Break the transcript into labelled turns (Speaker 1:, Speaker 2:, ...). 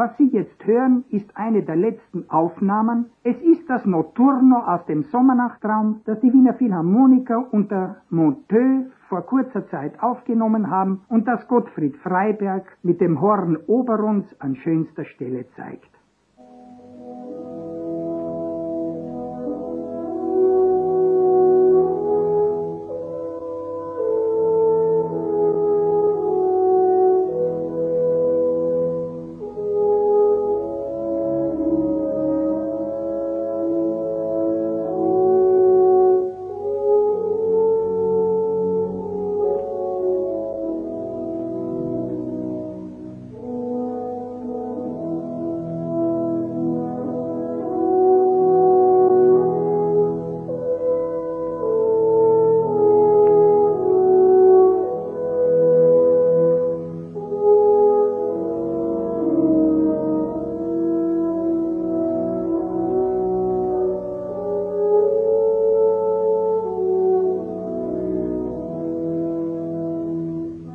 Speaker 1: Was Sie jetzt hören, ist eine der letzten Aufnahmen. Es ist das Notturno aus dem Sommernachtraum, das die Wiener Philharmoniker und der Monteux vor kurzer Zeit aufgenommen haben und das Gottfried Freiberg mit dem Horn Oberuns an schönster Stelle zeigt.